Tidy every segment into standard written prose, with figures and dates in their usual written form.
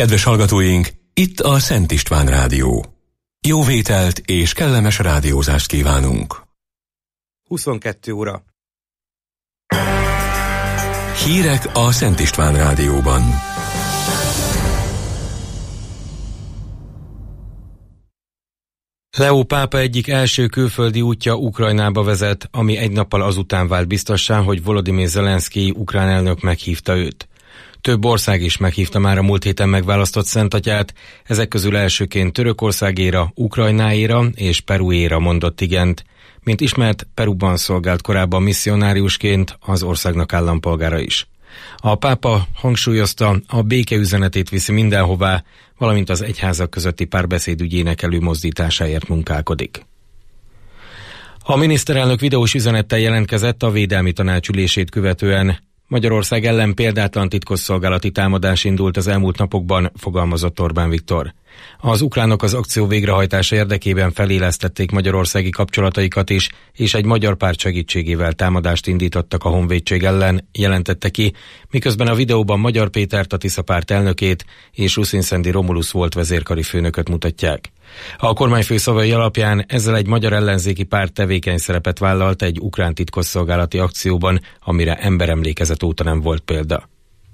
Kedves hallgatóink, itt a Szent István Rádió. Jó vételt és kellemes rádiózást kívánunk. 22 óra. Hírek a Szent István Rádióban. Leó pápa egyik első külföldi útja Ukrajnába vezet, ami egy nappal azután vált biztossá, hogy Volodymyr Zelenszkij ukrán elnök meghívta őt. Több ország is meghívta már a múlt héten megválasztott Szentatyát, ezek közül elsőként Törökországéra, Ukrajnáéra és Peruéra mondott igent. Mint ismert, Peruban szolgált korábban misszionáriusként, az országnak állampolgára is. A pápa hangsúlyozta, a béke üzenetét viszi mindenhová, valamint az egyházak közötti párbeszéd ügyének előmozdításáért munkálkodik. A miniszterelnök videós üzenettel jelentkezett a védelmi tanács ülését követően. Magyarország ellen példátlan titkosszolgálati támadás indult az elmúlt napokban, fogalmazott Orbán Viktor. Az ukránok az akció végrehajtása érdekében felélesztették magyarországi kapcsolataikat is, és egy magyar párt segítségével támadást indítottak a honvédség ellen, jelentette ki, miközben a videóban Magyar Pétert, a Tisza párt elnökét és Ruszin-Szendi Romulusz volt vezérkari főnököt mutatják. A kormányfő szavai alapján ezzel egy magyar ellenzéki párt tevékeny szerepet vállalt egy ukrán titkosszolgálati akcióban, amire emberemlékezet óta nem volt példa.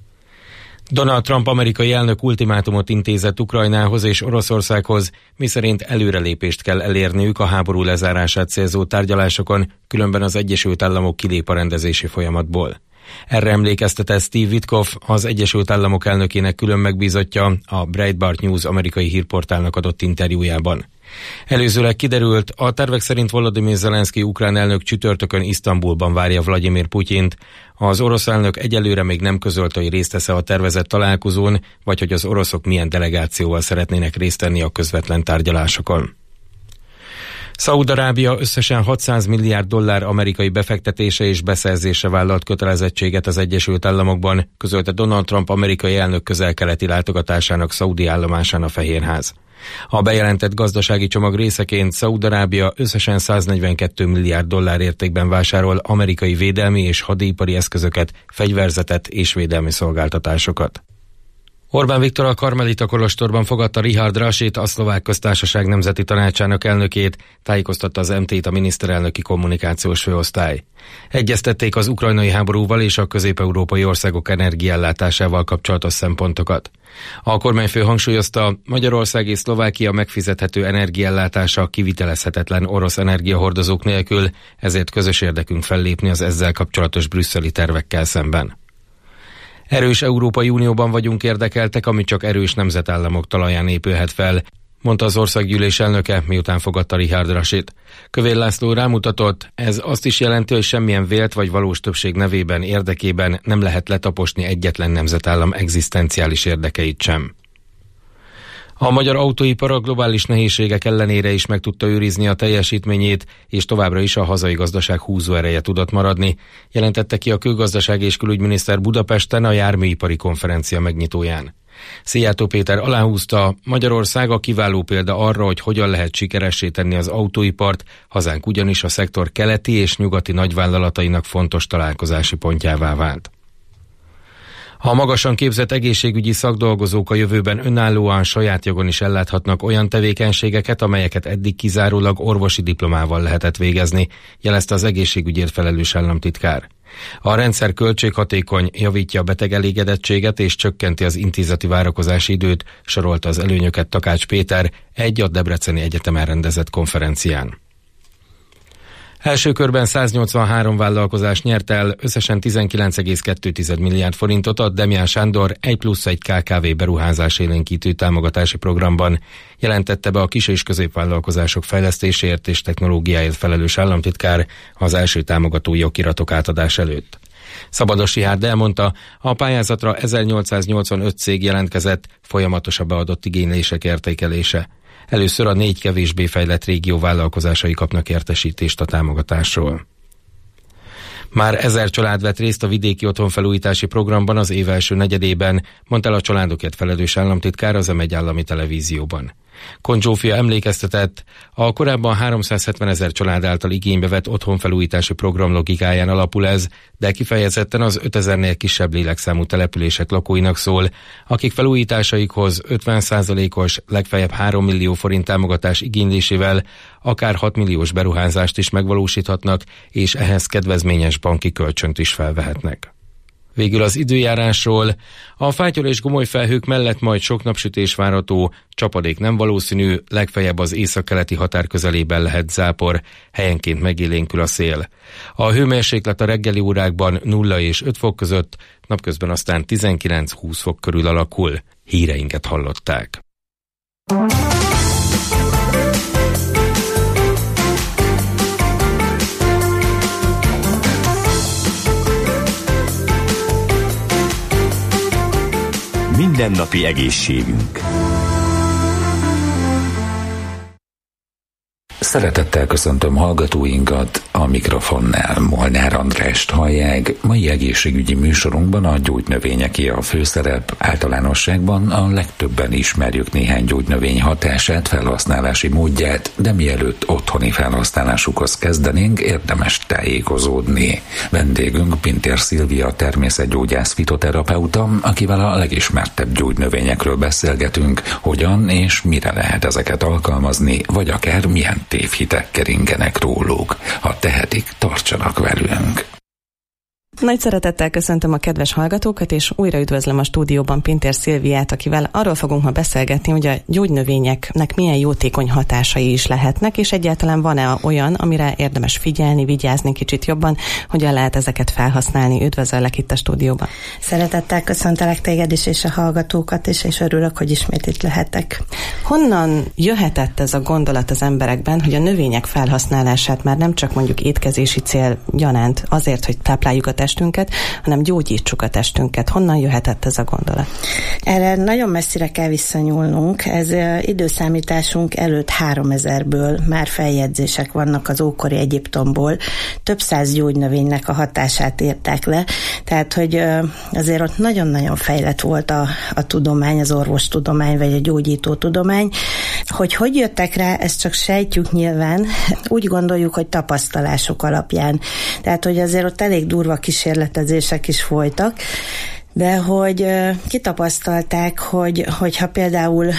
Donald Trump amerikai elnök ultimátumot intézett Ukrajnához és Oroszországhoz, miszerint előrelépést kell elérniük a háború lezárását célzó tárgyalásokon, különben az Egyesült Államok kilép a rendezési folyamatból. Erre emlékeztetett Steve Witkoff, az Egyesült Államok elnökének külön megbízottja, a Breitbart News amerikai hírportálnak adott interjújában. Előzőleg kiderült, a tervek szerint Volodymyr Zelenszkij ukrán elnök csütörtökön Isztambulban várja Vladimir Putyint. Az orosz elnök egyelőre még nem közölte, hogy részt vesz a tervezett találkozón, vagy hogy az oroszok milyen delegációval szeretnének részt venni a közvetlen tárgyalásokon. Szaúd-Arábia összesen $600 milliárd amerikai befektetése és beszerzése vállalt kötelezettséget az Egyesült Államokban, közölte Donald Trump amerikai elnök közel-keleti látogatásának szaudi állomásán a Fehérház. A bejelentett gazdasági csomag részeként Szaúd-Arábia összesen $142 milliárd értékben vásárol amerikai védelmi és hadipari eszközöket, fegyverzetet és védelmi szolgáltatásokat. Orbán Viktor a Karmelita kolostorban fogadta Richard Rasit, a Szlovák Köztársaság Nemzeti Tanácsának elnökét, tájékoztatta az MT-t a miniszterelnöki kommunikációs főosztály. Egyeztették az ukrajnai háborúval és a közép-európai országok energiaellátásával kapcsolatos szempontokat. A kormányfő hangsúlyozta, Magyarország és Szlovákia megfizethető energiaellátása kivitelezhetetlen orosz energiahordozók nélkül, ezért közös érdekünk fellépni az ezzel kapcsolatos brüsszeli tervekkel szemben. Erős Európai Unióban vagyunk érdekeltek, ami csak erős nemzetállamok talaján épülhet fel, mondta az országgyűlés elnöke, miután fogadta Richard Rasit. Kövér László rámutatott, ez azt is jelenti, hogy semmilyen vélt vagy valós többség nevében, érdekében nem lehet letaposni egyetlen nemzetállam egzisztenciális érdekeit sem. A magyar autóipar a globális nehézségek ellenére is meg tudta őrizni a teljesítményét, és továbbra is a hazai gazdaság húzóereje tudott maradni, jelentette ki a külgazdasági és külügyminiszter Budapesten a járműipari konferencia megnyitóján. Szijjártó Péter aláhúzta, Magyarország a kiváló példa arra, hogy hogyan lehet sikeressé tenni az autóipart, hazánk ugyanis a szektor keleti és nyugati nagyvállalatainak fontos találkozási pontjává vált. A magasan képzett egészségügyi szakdolgozók a jövőben önállóan saját jogon is elláthatnak olyan tevékenységeket, amelyeket eddig kizárólag orvosi diplomával lehetett végezni, jelezte az egészségügyért felelős államtitkár. A rendszer költséghatékony, javítja a beteg elégedettséget és csökkenti az intézeti várakozási időt, sorolta az előnyöket Takács Péter egy a Debreceni Egyetemen rendezett konferencián. Első körben 183 vállalkozás nyert el összesen 19,2 milliárd forintot a Demján Sándor 1+1 KKV beruházás élénkítő támogatási programban, jelentette be a kis- és középvállalkozások fejlesztéséért és technológiáért felelős államtitkár az első támogatói okiratok átadás előtt. Szabados Rihárd elmondta, a pályázatra 1885 cég jelentkezett, folyamatos a beadott igénylések értékelése. Először a 4 kevésbé fejlett régió vállalkozásai kapnak értesítést a támogatásról. Már 1000 család vett részt a vidéki otthonfelújítási programban az év első negyedében, mondta el a családokért felelős államtitkár az M1 állami televízióban. Kon Zsófia emlékeztetett, a korábban 370 000 család által igénybe vett otthonfelújítási program logikáján alapul ez, de kifejezetten az 5000-nél kisebb lélekszámú települések lakóinak szól, akik felújításaikhoz 50%-os, legfeljebb 3 millió forint támogatás igénylésével akár 6 milliós beruházást is megvalósíthatnak, és ehhez kedvezményes banki kölcsönt is felvehetnek. Végül az időjárásról. A fátyol és gomoly felhők mellett majd sok napsütés várható, csapadék nem valószínű, legfeljebb az északkeleti határ közelében lehet zápor, helyenként megélénkül a szél. A hőmérséklet a reggeli órákban 0 és 5 fok között, napközben aztán 19-20 fok körül alakul. Híreinket hallották. Mindennapi egészségünk. Szeretettel köszöntöm hallgatóinkat, a mikrofonnál Molnár Andrást hallják. Mai egészségügyi műsorunkban a gyógynövényeké a főszerep. Általánosságban a legtöbben ismerjük néhány gyógynövény hatását, felhasználási módját, de mielőtt otthoni felhasználásukhoz kezdenénk, érdemes tájékozódni. Vendégünk Pintér Szilvia, természetgyógyász fitoterapeuta, akivel a legismertebb gyógynövényekről beszélgetünk, hogyan és mire lehet ezeket alkalmazni, vagy akár milyen tévhitek keringenek róluk. Ha tehetik, tartsanak velünk! Nagy szeretettel köszöntöm a kedves hallgatókat, és újra üdvözlöm a stúdióban Pintér Szilviát, akivel arról fogunk ma beszélgetni, hogy a gyógynövényeknek milyen jótékony hatásai is lehetnek, és egyáltalán van-e olyan, amire érdemes figyelni, vigyázni kicsit jobban, hogyan lehet ezeket felhasználni. Üdvözöllek itt a stúdióban. Szeretettel köszöntelek téged is, és a hallgatókat is, és örülök, hogy ismét itt lehetek. Honnan jöhetett ez a gondolat az emberekben, hogy a növények felhasználását már nem csak mondjuk étkezési cél gyanánt azért, hogy tápláljuk a testünket, hanem gyógyítsuk a testünket. Honnan jöhetett ez a gondolat? Erre nagyon messzire kell visszanyúlnunk. Ez időszámításunk előtt 3000-ből már feljegyzések vannak az ókori Egyiptomból. Több száz gyógynövénynek a hatását írták le. Tehát, hogy azért ott nagyon-nagyon fejlett volt a tudomány, az orvostudomány, vagy a gyógyító tudomány. Hogy jöttek rá, ezt csak sejtjük nyilván. Úgy gondoljuk, hogy tapasztalások alapján. Tehát, hogy azért ott elég durva kísérletezések is folytak, de hogy kitapasztalták, hogyha például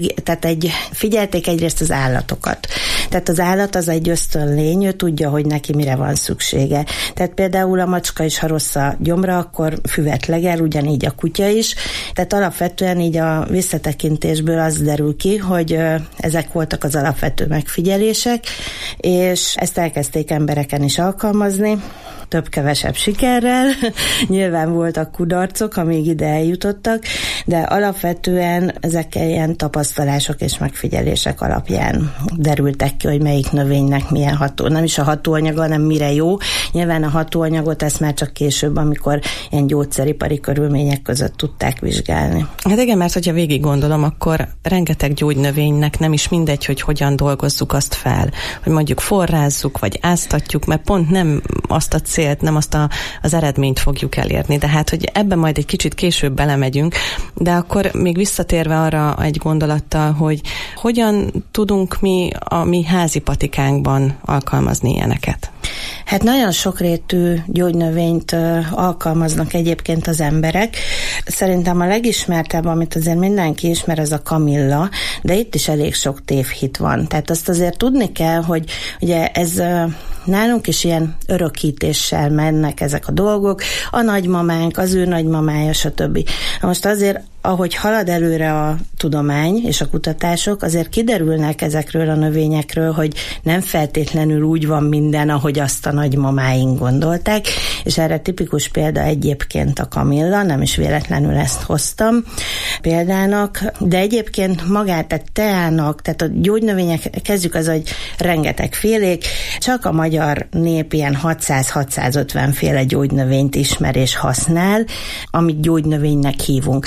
figyelték egyrészt az állatokat. Tehát az állat az egy ösztönlény, ő tudja, hogy neki mire van szüksége. Tehát például a macska is, ha rossz a gyomra, akkor füvet legel, ugyanígy a kutya is. Tehát alapvetően így a visszatekintésből az derül ki, hogy ezek voltak az alapvető megfigyelések, és ezt elkezdték embereken is alkalmazni, több-kevesebb sikerrel. Nyilván voltak kudarcok, amíg ide eljutottak, de alapvetően ezek ilyen tapasztalások és megfigyelések alapján derültek ki, hogy melyik növénynek milyen ható. Nem is a hatóanyaga, hanem mire jó. Nyilván a hatóanyagot ezt már csak később, amikor ilyen gyógyszeripari körülmények között tudták vizsgálni. Hát igen, mert hogyha végig gondolom, akkor rengeteg gyógynövénynek nem is mindegy, hogy hogyan dolgozzuk azt fel. Hogy mondjuk forrázzuk, vagy áztatjuk, mert pont nem azt a célt, nem azt az eredményt fogjuk elérni. De hát, hogy ebben majd egy kicsit később belemegyünk, de akkor még visszatérve arra egy gondolattal, hogy hogyan tudunk mi a mi házi patikánkban alkalmazni ilyeneket? Hát nagyon sokrétű gyógynövényt alkalmaznak egyébként az emberek. Szerintem a legismertebb, amit azért mindenki ismer, az a kamilla, de itt is elég sok tévhit van. Tehát azt azért tudni kell, hogy ugye ez nálunk is ilyen örökítéssel mennek ezek a dolgok. A nagymamánk, az ő nagymamája, stb. Most azért, ahogy halad előre a tudomány és a kutatások, azért kiderülnek ezekről a növényekről, hogy nem feltétlenül úgy van minden, ahogy azt a nagymamáink gondolták, és erre tipikus példa egyébként a kamilla, nem is véletlenül ezt hoztam példának, de egyébként magát, tehát teának, tehát a gyógynövények, kezdjük az, hogy rengeteg félék, csak a magyar nép ilyen 600-650 féle gyógynövényt ismer és használ, amit gyógynövénynek hívunk. Ezek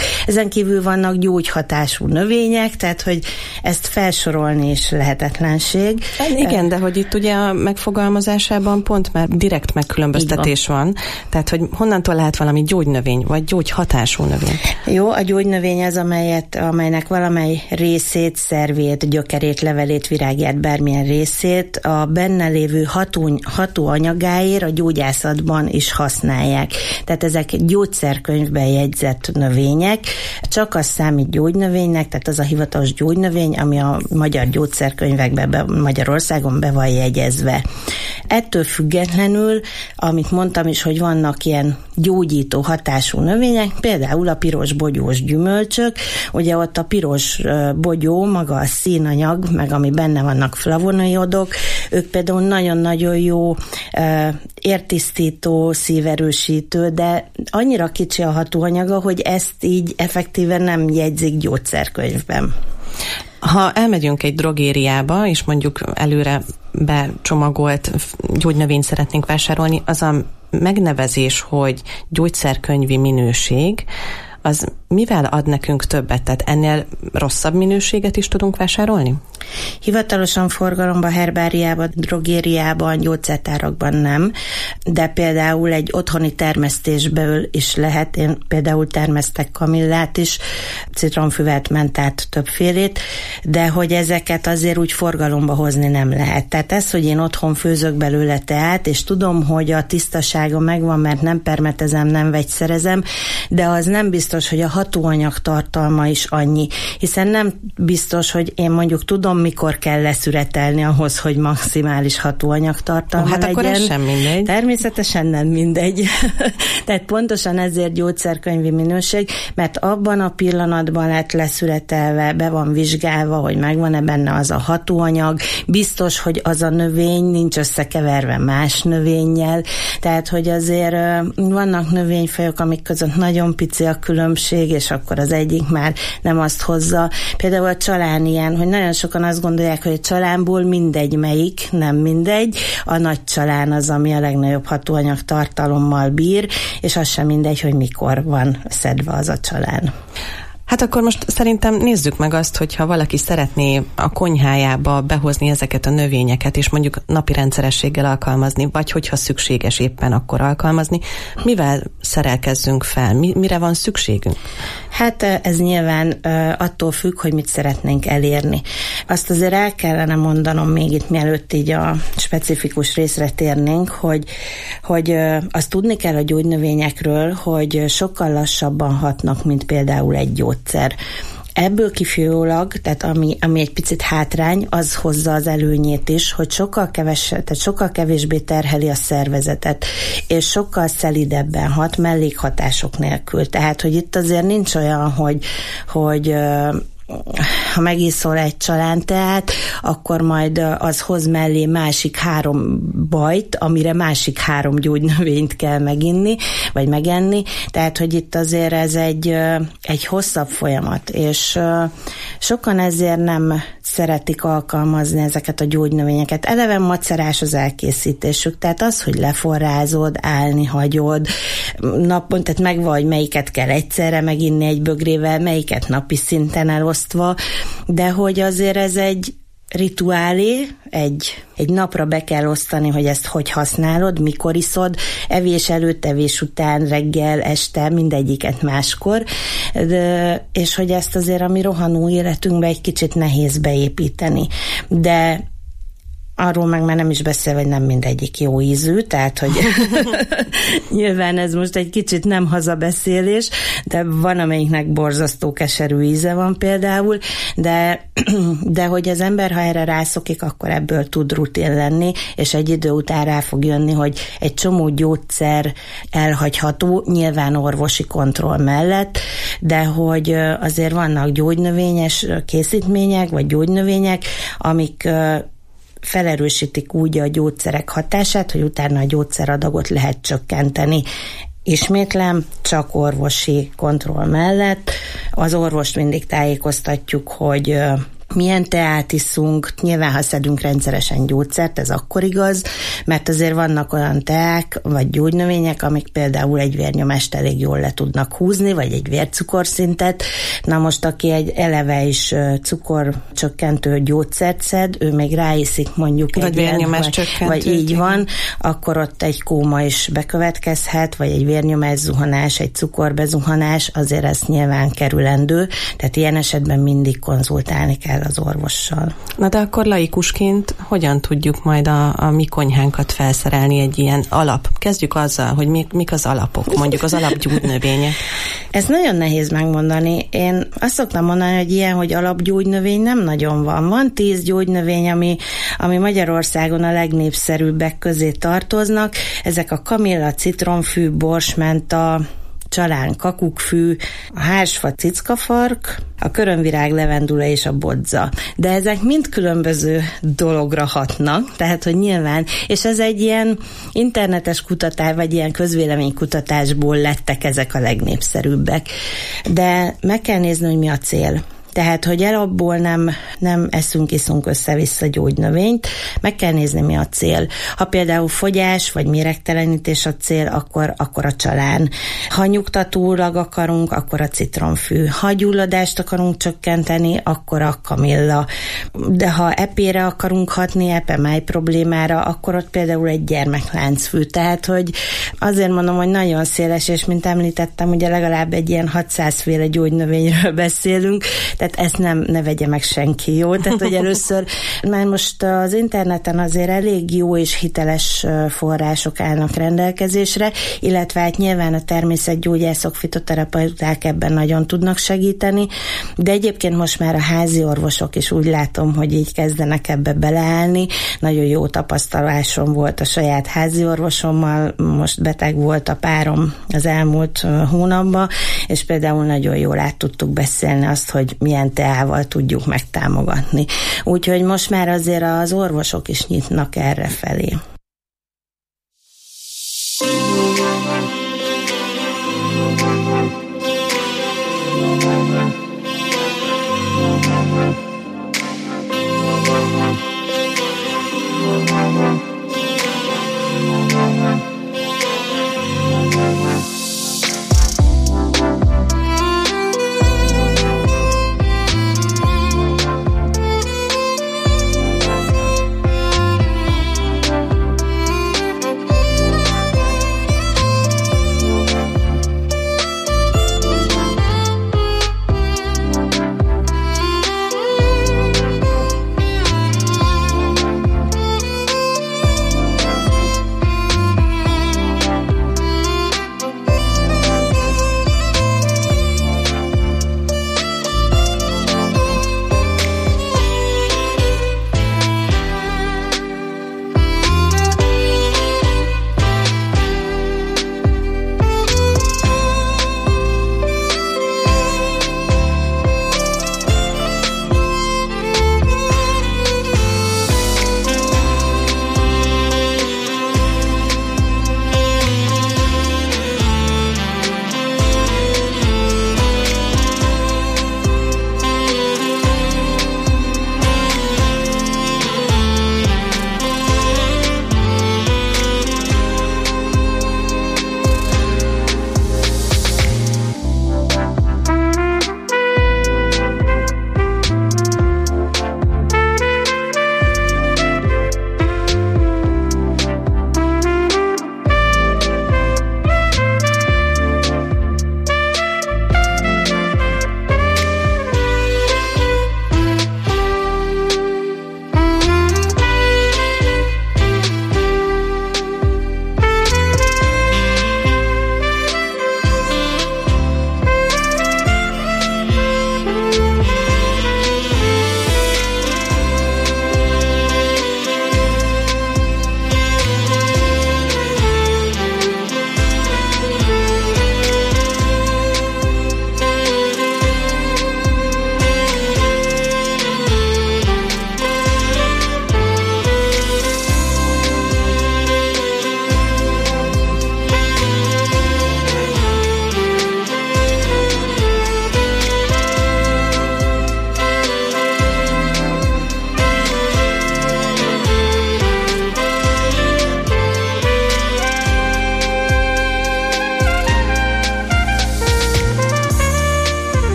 Ezen kívül vannak gyógyhatású növények, tehát hogy ezt felsorolni is lehetetlenség. Igen, de hogy itt ugye a megfogalmazásában pont már direkt megkülönböztetés van, tehát hogy honnantól lehet valami gyógynövény, vagy gyógyhatású növény? Jó, a gyógynövény az, amelynek valamely részét, szervét, gyökerét, levelét, virágját, bármilyen részét a benne lévő hatóanyagáért a gyógyászatban is használják. Tehát ezek gyógyszerkönyvben jegyzett növények, csak az számít gyógynövénynek, tehát az a hivatalos gyógynövény, ami a magyar gyógyszerkönyvekben Magyarországon be van jegyezve. Ettől függetlenül, amit mondtam is, hogy vannak ilyen gyógyító hatású növények, például a piros bogyós gyümölcsök, ugye ott a piros bogyó, maga a színanyag, meg ami benne vannak flavonoidok, ők például nagyon-nagyon jó értisztító, szíverősítő, de annyira kicsi a hatóanyaga, hogy ezt így effektíven nem jegyzik gyógyszerkönyvben. Ha elmegyünk egy drogériába, és mondjuk előre becsomagolt gyógynövényt szeretnénk vásárolni, az a megnevezés, hogy gyógyszerkönyvi minőség, az mivel ad nekünk többet? Tehát ennél rosszabb minőséget is tudunk vásárolni? Hivatalosan forgalomban, herbáriában, drogériában, gyógyszertárakban nem, de például egy otthoni termesztésből is lehet. Én például termesztek kamillát is, citromfüvet, mentát, többfélét, de hogy ezeket azért úgy forgalomba hozni nem lehet. Tehát ez, hogy én otthon főzök belőle teát, és tudom, hogy a tisztasága megvan, mert nem permetezem, nem vegyszerezem, de az nem biztos, hogy a hatóanyag tartalma is annyi, hiszen nem biztos, hogy én mondjuk tudom, mikor kell leszüretelni ahhoz, hogy maximális hatóanyag tartalma legyen. Hát akkor ez sem mindegy. Természetesen nem mindegy. Tehát pontosan ezért gyógyszerkönyvi minőség, mert abban a pillanatban lett leszüretelve, be van vizsgálva, hogy megvan-e benne az a hatóanyag, biztos, hogy az a növény nincs összekeverve más növényjel, tehát hogy azért vannak növényfajok, amik között nagyon pici a különbség, és akkor az egyik már nem azt hozza. Például a csalán ilyen, hogy nagyon sokan azt gondolják, hogy a csalánból mindegy melyik, nem mindegy. A nagy csalán az, ami a legnagyobb hatóanyag tartalommal bír, és az sem mindegy, hogy mikor van szedve az a csalán. Hát akkor most szerintem nézzük meg azt, hogyha valaki szeretné a konyhájába behozni ezeket a növényeket, és mondjuk napi rendszerességgel alkalmazni, vagy hogyha szükséges éppen akkor alkalmazni, mivel szerelkezzünk fel? Mire van szükségünk? Hát ez nyilván attól függ, hogy mit szeretnénk elérni. Azt azért el kellene mondanom még itt, mielőtt így a specifikus részre térnénk, hogy azt tudni kell a gyógynövényekről, hogy sokkal lassabban hatnak, mint például egy gyógyszer. Ebből kifolyólag, tehát ami egy picit hátrány, az hozza az előnyét is, hogy sokkal kevésbé terheli a szervezetet, és sokkal szelidebben hat mellékhatások nélkül. Tehát, hogy itt azért nincs olyan, hogy ha megiszol egy csalánteát, akkor majd az hoz mellé másik 3 bajt, amire másik 3 gyógynövényt kell meginni, vagy megenni. Tehát, hogy itt azért ez egy hosszabb folyamat, és sokan ezért nem szeretik alkalmazni ezeket a gyógynövényeket. Eleve macerás az elkészítésük, tehát az, hogy leforrázod, állni hagyod, napon, tehát megvan, hogy melyiket kell egyszerre meginni egy bögrével, melyiket napi szinten elosztva, de hogy azért ez egy rituálé, egy napra be kell osztani, hogy ezt hogy használod, mikor iszod, evés előtt, evés után, reggel, este, mindegyiket máskor, és hogy ezt azért a mi rohanó életünkbe egy kicsit nehéz beépíteni. De arról meg már nem is beszél, hogy nem mindegyik jó ízű, tehát, hogy nyilván ez most egy kicsit nem hazabeszélés, de van, amelyiknek borzasztó keserű íze van például, de hogy az ember, ha erre rászokik, akkor ebből tud rutin lenni, és egy idő után rá fog jönni, hogy egy csomó gyógyszer elhagyható, nyilván orvosi kontroll mellett, de hogy azért vannak gyógynövényes készítmények, vagy gyógynövények, amik felerősítik úgy a gyógyszerek hatását, hogy utána a gyógyszeradagot lehet csökkenteni. Ismétlem, csak orvosi kontroll mellett. Az orvost mindig tájékoztatjuk, hogy milyen teát iszunk, nyilván ha szedünk rendszeresen gyógyszert, ez akkor igaz, mert azért vannak olyan teák, vagy gyógynövények, amik például egy vérnyomást elég jól le tudnak húzni, vagy egy vércukorszintet. Na most, aki egy eleve is cukorcsökkentő gyógyszert szed, ő még ráiszik mondjuk vagy vérnyomáscsökkentő, vagy így van, akkor ott egy kóma is bekövetkezhet, vagy egy vérnyomászuhanás, egy cukorbezuhanás, azért ez nyilván kerülendő, tehát ilyen esetben mindig konzultálni kell az orvossal. Na de akkor laikusként hogyan tudjuk majd a mi konyhánkat felszerelni egy ilyen alap? Kezdjük azzal, hogy mik az alapok, mondjuk az alapgyógynövények. Ez nagyon nehéz megmondani. Én azt szoktam mondani, hogy ilyen, hogy alapgyógynövény nem nagyon van. Van 10 gyógynövény, ami Magyarországon a legnépszerűbbek közé tartoznak. Ezek a kamilla, citromfű, borsmenta, csalán, kakukkfű, a hársfa, cickafark, a körömvirág, levendula és a bodza. De ezek mind különböző dologra hatnak, tehát, hogy nyilván, és ez egy ilyen internetes kutatás, vagy ilyen közvéleménykutatásból lettek ezek a legnépszerűbbek. De meg kell nézni, hogy mi a cél. Tehát, hogy alapból nem iszunk össze-vissza gyógynövényt, meg kell nézni, mi a cél. Ha például fogyás vagy méregtelenítés a cél, akkor a csalán. Ha nyugtatólag akarunk, akkor a citromfű. Ha gyulladást akarunk csökkenteni, akkor a kamilla. De ha epére akarunk hatni, epemáj problémára, akkor ott például egy gyermekláncfű. Tehát, hogy azért mondom, hogy nagyon széles, és mint említettem, ugye legalább egy ilyen 600 féle gyógynövényről beszélünk, tehát ezt ne vegye meg senki, jó? Tehát, hogy először, mert most az interneten azért elég jó és hiteles források állnak rendelkezésre, illetve hát nyilván a természetgyógyászok, fitoterapeuták ebben nagyon tudnak segíteni, de egyébként most már a házi orvosok is úgy látom, hogy így kezdenek ebbe beleállni. Nagyon jó tapasztalásom volt a saját házi orvosommal, most beteg volt a párom az elmúlt hónapban, és például nagyon jól át tudtuk beszélni azt, hogy milyen teával tudjuk megtámogatni. Úgyhogy most már azért az orvosok is nyitnak erre felé.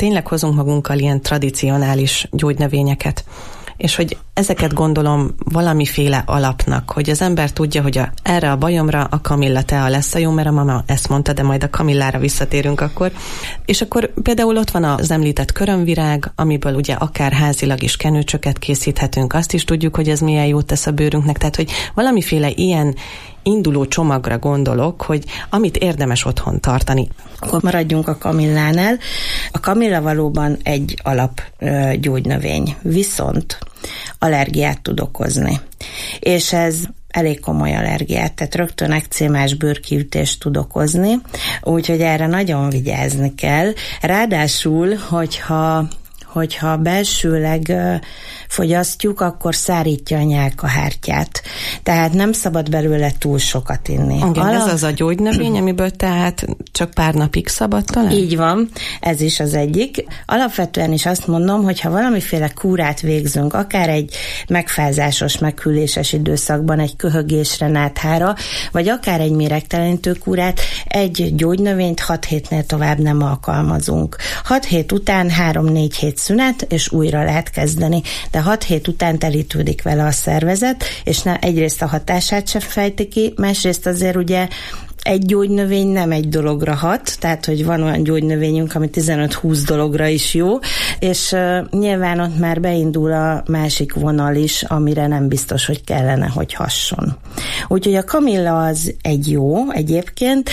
tényleg hozunk magunkkal ilyen tradicionális gyógynövényeket, és hogy ezeket gondolom valamiféle alapnak, hogy az ember tudja, hogy erre a bajomra a kamillatea lesz a jó, mert a mama ezt mondta, de majd a kamillára visszatérünk akkor. És akkor például ott van az említett körömvirág, amiből ugye akár házilag is kenőcsöket készíthetünk, azt is tudjuk, hogy ez milyen jót tesz a bőrünknek, tehát hogy valamiféle ilyen induló csomagra gondolok, hogy amit érdemes otthon tartani. Akkor maradjunk a kamillánál. A kamilla valóban egy alap gyógynövény, viszont allergiát tud okozni. És ez elég komoly allergiát, tehát rögtön ekcémás bőrkiütést tud okozni, úgyhogy erre nagyon vigyázni kell. Ráadásul, hogyha belsőleg fogyasztjuk, akkor szárítja a nyálkahártyát. Tehát nem szabad belőle túl sokat inni. Igen, ez az a gyógynövény, amiből tehát csak pár napig szabad talán? Így van, ez is az egyik. Alapvetően is azt mondom, hogy ha valamiféle kúrát végzünk, akár egy megfázásos, meghűléses időszakban, egy köhögésre, náthára, vagy akár egy méregtelenítő kúrát, egy gyógynövényt 6 hétnél tovább nem alkalmazunk. 6 hét után 3-4 hét szünet, és újra lehet kezdeni. De 6 hét után telítődik vele a szervezet, és egyrészt a hatását sem fejti ki, másrészt azért ugye egy gyógynövény nem egy dologra hat, tehát, hogy van olyan gyógynövényünk, ami 15-20 dologra is jó, és nyilván ott már beindul a másik vonal is, amire nem biztos, hogy kellene, hogy hasson. Úgyhogy a kamilla az egy jó egyébként,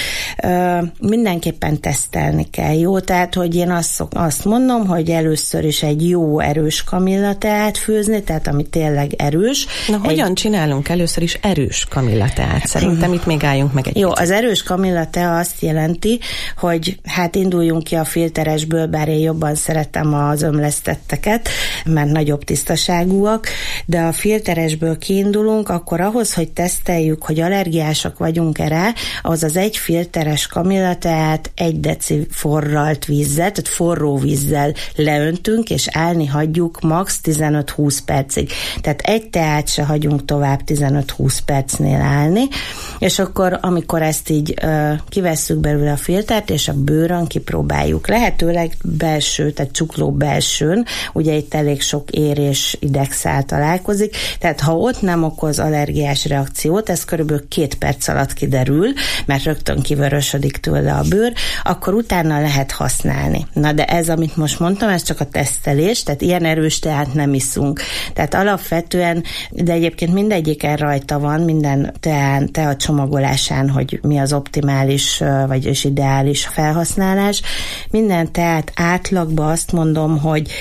mindenképpen tesztelni kell, jó? Tehát, hogy én azt mondom, hogy először is egy jó, erős kamillateát főzni, tehát ami tényleg erős. Na, hogyan csinálunk először is erős kamillateát? Szerintem itt még álljunk meg egy jó, picit. Az erős kamillatea azt jelenti, hogy hát induljunk ki a filteresből, bár én jobban szeretem az ömlesztetteket, mert nagyobb tisztaságúak, de a filteresből kiindulunk, akkor ahhoz, hogy teszteljük, hogy allergiásak vagyunk-e rá, ahhoz az egy filteres kamillateát 1 deci forralt vízzel, tehát forró vízzel leöntünk, és állni hagyjuk max 15-20 percig. Tehát egy teát se hagyunk tovább 15-20 percnél állni, és akkor, amikor ezt így kivesszük belőle a filtert, és a bőrön kipróbáljuk. Lehetőleg belső, tehát csukló belsőn, ugye itt elég sok ér és idegszál találkozik, tehát ha ott nem okoz allergiás reakciót, ez körülbelül 2 perc alatt kiderül, mert rögtön kivörösödik tőle a bőr, akkor utána lehet használni. Na de ez, amit most mondtam, ez csak a tesztelés, tehát ilyen erős teát nem iszunk. Tehát alapvetően, de egyébként mindegyiken rajta van, minden tea csomagolásán, hogy mi az optimális, vagyis ideális felhasználás. Minden teát átlagban azt mondom, hogy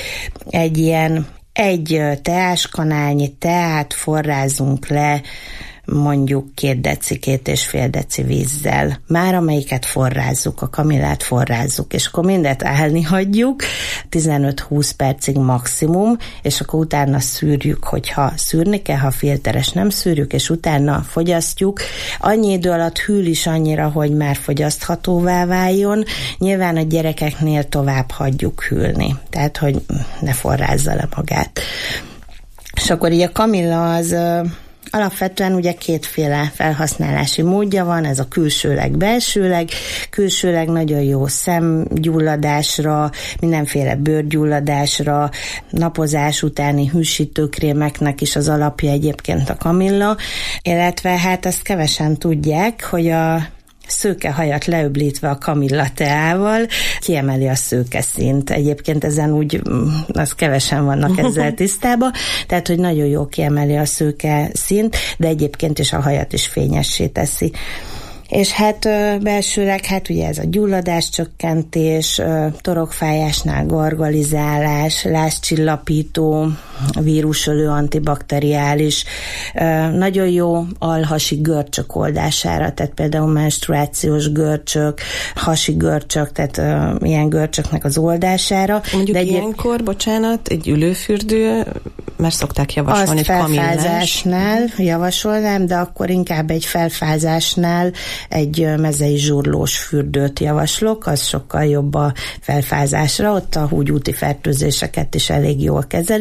egy teáskanálnyi teát forrázunk le mondjuk 2 deci, 2,5 deci vízzel. Már amelyiket forrázzuk, a kamillát forrázzuk, és akkor mindet állni hagyjuk, 15-20 percig maximum, és akkor utána szűrjük, hogyha szűrni kell, ha filteres nem szűrjük, és utána fogyasztjuk. Annyi idő alatt hűl is annyira, hogy már fogyaszthatóvá váljon. Nyilván a gyerekeknél tovább hagyjuk hűlni, tehát, hogy ne forrázza le magát. És akkor így a kamilla az alapvetően ugye 2 felhasználási módja van, ez a külsőleg, belsőleg. Külsőleg nagyon jó szemgyulladásra, mindenféle bőrgyulladásra, napozás utáni hűsítőkrémeknek is az alapja egyébként a kamilla, illetve hát ezt kevesen tudják, hogy a szőkehajat leöblítve a kamillateával kiemeli a szőkeszínt. Egyébként ezen úgy, az kevesen vannak ezzel tisztában, tehát, hogy nagyon jó kiemeli a szőkeszínt, de egyébként is a hajat is fényessé teszi. És hát belsőleg, hát ugye ez a gyulladáscsökkentés, torokfájásnál gargalizálás, lázcsillapító, vírusölő, antibakteriális, nagyon jó alhasi görcsök oldására, tehát például menstruációs görcsök, hasi görcsök, tehát ilyen görcsöknek az oldására. Mondjuk de ilyenkor, bocsánat, egy ülőfürdő, mert szokták javasolni, hogy felfázásnál javasolnám, de akkor inkább egy felfázásnál egy mezei zsurlós fürdőt javaslok, az sokkal jobb a felfázásra, ott a húgyúti fertőzéseket is elég jól kezeli.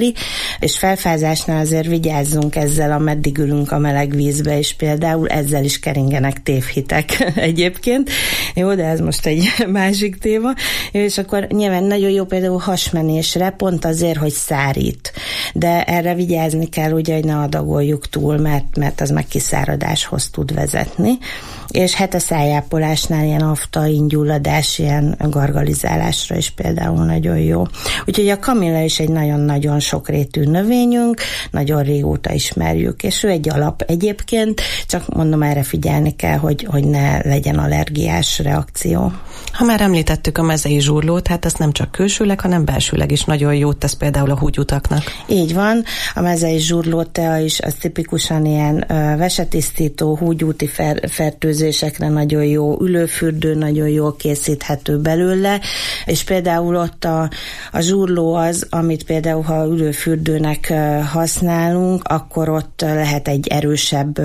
és felfázásnál azért vigyázzunk ezzel, ameddig ülünk a meleg vízbe, és például ezzel is keringenek tévhitek egyébként. Jó, de ez most egy másik téma. És akkor nyilván nagyon jó például hasmenésre, pont azért, hogy szárít. De erre vigyázni kell, ugye, hogy ne adagoljuk túl, mert az meg kiszáradáshoz tud vezetni. És a szájápolásnál ilyen aftaingyulladás, ilyen gargalizálásra is például nagyon jó. Úgyhogy a kamilla is egy nagyon-nagyon sokrétű növényünk, nagyon régóta ismerjük, és ő egy alap egyébként, csak mondom, erre figyelni kell, hogy ne legyen allergiás reakció. Ha már említettük a mezei zsurlót, hát ez nem csak külsőleg, hanem belsőleg is nagyon jót tesz például a húgyutaknak. Így van, a mezei zsurlótea is az tipikusan ilyen vesetisztító, húgyúti fertőzésekre nagyon jó, ülőfürdő nagyon jól készíthető belőle, és például ott a zsurló az, amit például ha ülőfürdőnek használunk, akkor ott lehet egy erősebb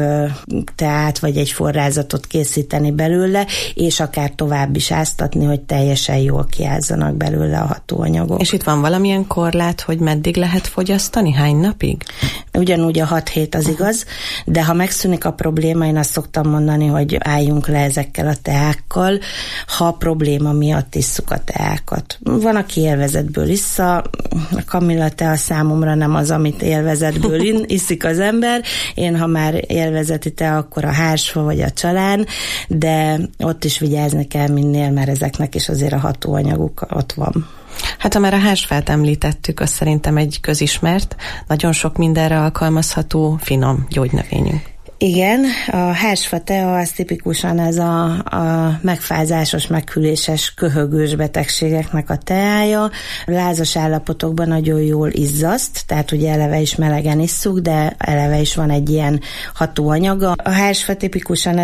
teát, vagy egy forrázatot készíteni belőle, és akár tovább is áztatni, hogy teljesen jól kiázzanak belőle a hatóanyagok. És itt van valamilyen korlát, hogy meddig lehet fogyasztani? Hány napig? Ugyanúgy a 6 hét az igaz, de ha megszűnik a probléma, én azt szoktam mondani, hogy álljunk le ezekkel a teákkal, ha a probléma miatt isszuk a teákat. Van, aki élvezetből issza, a kamilla tea számomra nem az, amit élvezetből iszik az ember. Én, ha már élvezeti tea, akkor a hársfa vagy a csalán, de ott is vigyázni kell minél, mert ezeknek is azért a hatóanyaguk ott van. Hát ha már a hársfát említettük, az szerintem egy közismert, nagyon sok mindenre alkalmazható, finom gyógynövényünk. Igen, a hársfa tea az tipikusan ez a megfázásos, meghűléses, köhögős betegségeknek a teája. Lázas állapotokban nagyon jól izzaszt, tehát ugye eleve is melegen isszuk, de eleve is van egy ilyen hatóanyaga. A hársfa tipikusan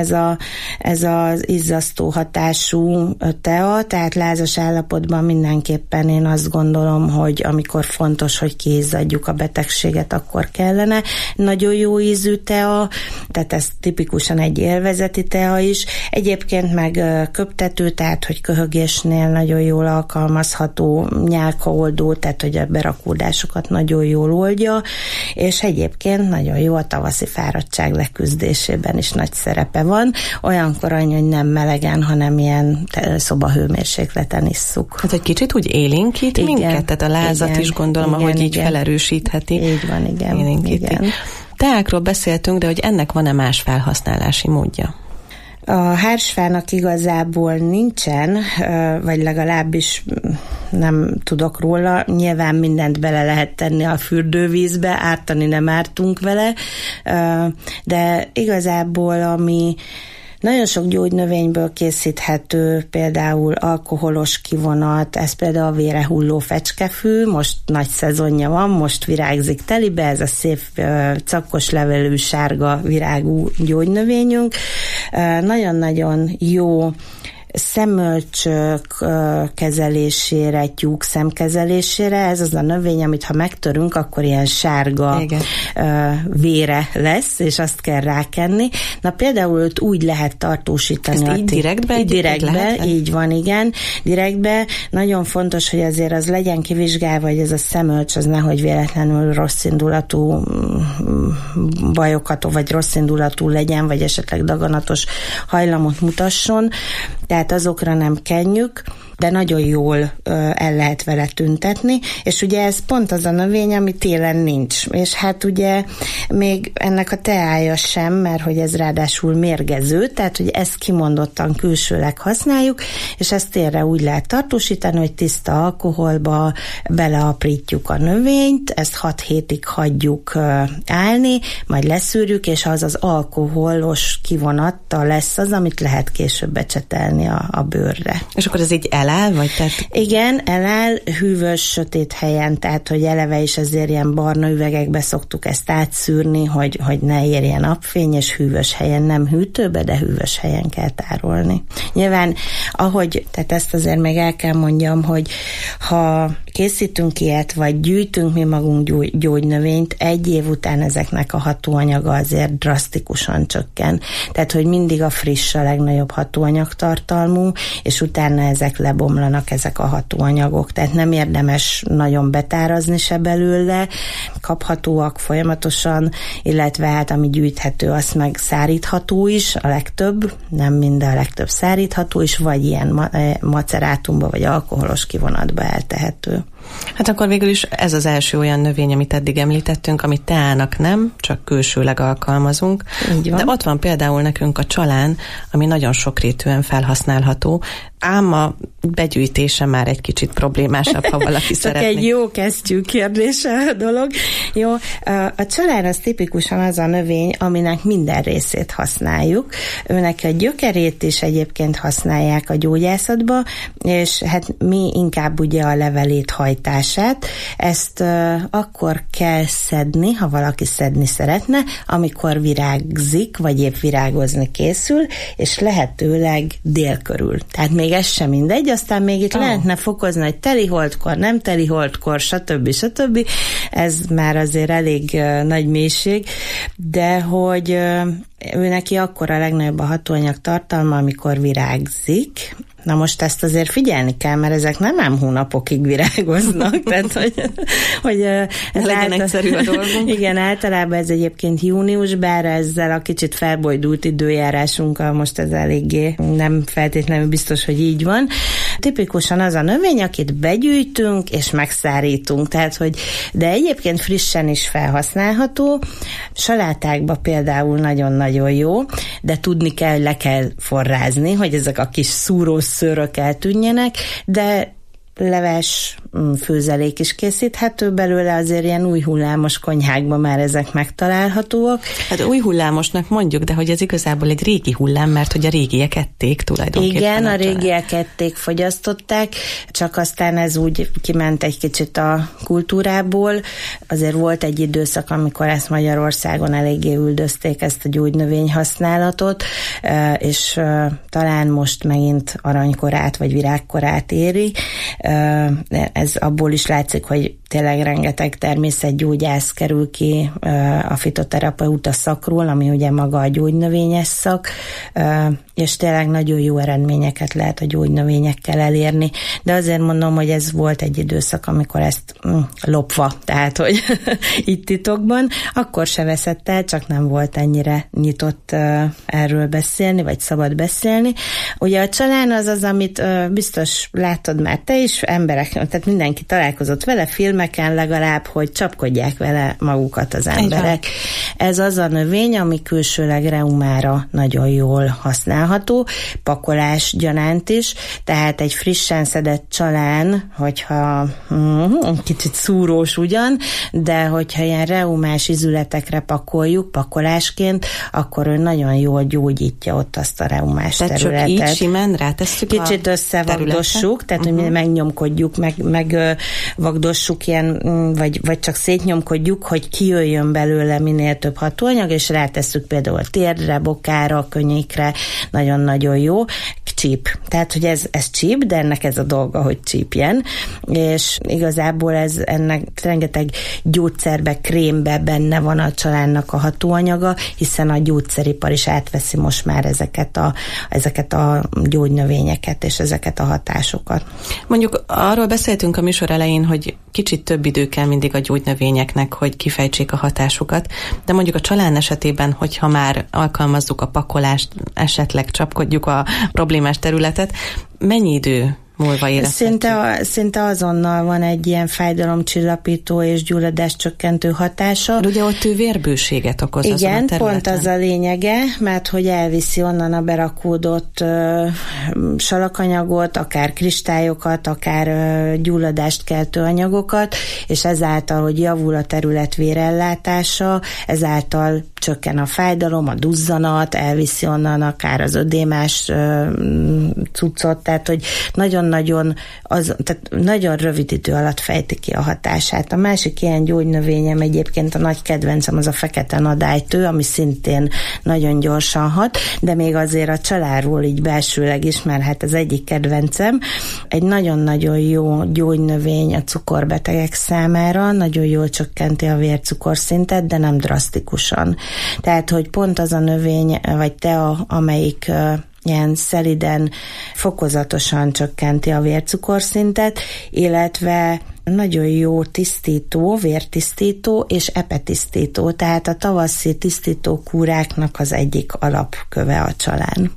ez az izzasztó hatású tea, tehát lázas állapotban mindenképpen én azt gondolom, hogy amikor fontos, hogy kiizzadjuk a betegséget, akkor kellene. Nagyon jó ízű tea, tehát ez tipikusan egy élvezeti tea is. Egyébként meg köptető, tehát hogy köhögésnél nagyon jól alkalmazható, nyálkaoldó, tehát hogy a berakódásokat nagyon jól oldja, és egyébként nagyon jó a tavaszi fáradtság leküzdésében is nagy szerepe van. Olyankor annyi, hogy nem melegen, hanem ilyen szobahőmérsékleten isszuk. Hát egy kicsit úgy élénkít minket, tehát a lázat is gondolom, ahogy így felerősítheti. Így van, igen. Teákról beszéltünk, de hogy ennek van-e más felhasználási módja? A hársfának igazából nincsen, vagy legalábbis nem tudok róla. Nyilván mindent bele lehet tenni a fürdővízbe, ártani nem ártunk vele, de igazából ami nagyon sok gyógynövényből készíthető, például alkoholos kivonat, ez például a vére hulló fecskefű, most nagy szezonja van, most virágzik telibe, ez a szép cakkos levelű sárga virágú gyógynövényünk. Nagyon-nagyon jó szemölcsök kezelésére, tyúkszem kezelésére, ez az a növény, amit ha megtörünk, akkor ilyen sárga vére lesz, és azt kell rákenni. Na például őt úgy lehet tartósítani. Ezt így direktbe? Direktbe, így van, igen. Direktbe. Nagyon fontos, hogy azért az legyen kivizsgálva, hogy ez a szemölcs az nehogy véletlenül rosszindulatú bajokat, vagy rosszindulatú legyen, vagy esetleg daganatos hajlamot mutasson. Tehát azokra nem kenjük, de nagyon jól el lehet vele tüntetni, és ugye ez pont az a növény, ami télen nincs. És hát ugye még ennek a teája sem, mert hogy ez ráadásul mérgező, tehát hogy ezt kimondottan külsőleg használjuk, és ezt télre úgy lehet tartósítani, hogy tiszta alkoholba beleaprítjuk a növényt, ezt 6 hétig hagyjuk állni, majd leszűrjük, és az az alkoholos kivonattal lesz az, amit lehet később becsetelni a bőrre. És akkor ez így eláll, vagy tehát? Igen, eláll hűvös, sötét helyen, tehát hogy eleve is azért ilyen barna üvegekbe szoktuk ezt átszűrni, hogy ne érjen napfény, és hűvös helyen, nem hűtőbe, de hűvös helyen kell tárolni. Nyilván, tehát ezt azért még el kell mondjam, hogy ha készítünk ilyet, vagy gyűjtünk mi magunk gyógynövényt, 1 év után ezeknek a hatóanyaga azért drasztikusan csökken. Tehát, hogy mindig a friss a legnagyobb hatóanyagtartalmú, és utána ezek lebomlanak, ezek a hatóanyagok. Tehát nem érdemes nagyon betárazni se belőle, kaphatóak folyamatosan, illetve hát ami gyűjthető, az meg szárítható is, a legtöbb, nem minden, a legtöbb szárítható is, vagy ilyen macerátumba, vagy alkoholos kivonatba eltehető. Hát akkor végül is ez az első olyan növény, amit eddig említettünk, amit teának nem, csak külsőleg alkalmazunk. Így van. De ott van például nekünk a csalán, ami nagyon sokrétűen felhasználható, ám a begyűjtése már egy kicsit problémásabb, ha valaki szeretné. Csak egy jó kesztyű kérdése a dolog. Jó, a csalán az tipikusan az a növény, aminek minden részét használjuk. Őnek a gyökerét is egyébként használják a gyógyászatba, és hát mi inkább ugye a levelét, hajtását. Ezt akkor kell szedni, ha valaki szedni szeretne, amikor virágzik, vagy épp virágozni készül, és lehetőleg dél körül. Tehát még ez sem mindegy, aztán még itt lehetne fokozni, hogy teli holdkor, nem teli holdkor, stb. Ez már azért elég nagy mélység, de hogy ő neki akkor a legnagyobb a hatóanyag tartalma, amikor virágzik. Na most ezt azért figyelni kell, mert ezek nem ám hónapokig virágoznak, tehát hogy ez legyen egyszerű a dolgunk. Igen, általában ez egyébként június, bár ezzel a kicsit felbojdult időjárásunkkal most ez eléggé nem feltétlenül biztos, hogy így van. Tipikusan az a növény, akit begyűjtünk és megszárítunk, tehát hogy de egyébként frissen is felhasználható. Salátákba például nagyon-nagyon jó, de tudni kell, hogy le kell forrázni, hogy ezek a kis szúrós szőrök eltűnjenek, de leves főzelék is készíthető belőle, azért ilyen új hullámos konyhákban már ezek megtalálhatóak. Hát új hullámosnak mondjuk, de hogy ez igazából egy régi hullám, mert hogy a régiek ették tulajdonképpen. Igen, a régiek ették, fogyasztották, csak aztán ez úgy kiment egy kicsit a kultúrából. Azért volt egy időszak, amikor ezt Magyarországon eléggé üldözték, ezt a gyógynövény használatot, és talán most megint aranykorát vagy virágkorát éri. Ez abból is látszik, hogy tényleg rengeteg természetgyógyász kerül ki a fitoterapeuta szakról, ami ugye maga a gyógynövényes szak, és tényleg nagyon jó eredményeket lehet a gyógynövényekkel elérni. De azért mondom, hogy ez volt egy időszak, amikor ezt lopva, tehát hogy itt titokban, akkor se veszett el, csak nem volt ennyire nyitott erről beszélni, vagy szabad beszélni. Ugye a csalán az, amit biztos láttad már te is, emberek, tehát mindenki találkozott vele, filmeken legalább, hogy csapkodják vele magukat az emberek. Ez az a növény, ami külsőleg reumára nagyon jól használható, pakolás gyanánt is, tehát egy frissen szedett csalán, hogyha kicsit szúrós ugyan, de hogyha ilyen reumás izületekre pakoljuk, pakolásként, akkor ő nagyon jól gyógyítja ott azt a reumás területet. Tehát csak így simán rátesszük kicsit összevagdossuk, tehát hogy mi megnyomkodjuk, megvagdossuk ilyen, vagy csak szétnyomkodjuk, hogy kijöjjön belőle minél több hatóanyag, és rátesszük például a térdre, bokára, könnyékre, nagyon-nagyon jó. Csíp. Tehát, hogy ez csíp, de ennek ez a dolga, hogy csípjen, és igazából ennek rengeteg gyógyszerbe, krémbe benne van a csalánnak a hatóanyaga, hiszen a gyógyszeripar is átveszi most már ezeket a gyógynövényeket és ezeket a hatásokat. Mondjuk arról beszéltünk a műsor elején, hogy kicsit több idő kell mindig a gyógynövényeknek, hogy kifejtsék a hatásukat, de mondjuk a csalán esetében, hogyha már alkalmazzuk a pakolást, esetleg csapkodjuk a problémás területet, mennyi idő múlva érezhetjük? Szinte azonnal van egy ilyen fájdalomcsillapító és gyulladáscsökkentő hatása. De ugye ott ő vérbőséget okoz azon a területen. Igen, pont az a lényege, mert hogy elviszi onnan a berakódott salakanyagot, akár kristályokat, akár gyulladást keltő anyagokat, és ezáltal, hogy javul a terület vérellátása, ezáltal csökken a fájdalom, a duzzanat, elviszi onnan akár az ödémás cuccot, tehát hogy nagyon rövid idő alatt fejti ki a hatását. A másik ilyen gyógynövényem egyébként, a nagy kedvencem, az a fekete nadálytő, ami szintén nagyon gyorsan hat, de még azért a családról így belsőleg is, mert hát az egyik kedvencem. Egy nagyon-nagyon jó gyógynövény a cukorbetegek számára, nagyon jól csökkenti a vércukorszintet, de nem drasztikusan. Tehát, hogy pont az a növény, vagy tea, amelyik ilyen szeliden, fokozatosan csökkenti a vércukorszintet, illetve nagyon jó tisztító, vértisztító és epetisztító, tehát a tavaszi tisztító kúráknak az egyik alapköve a csalán.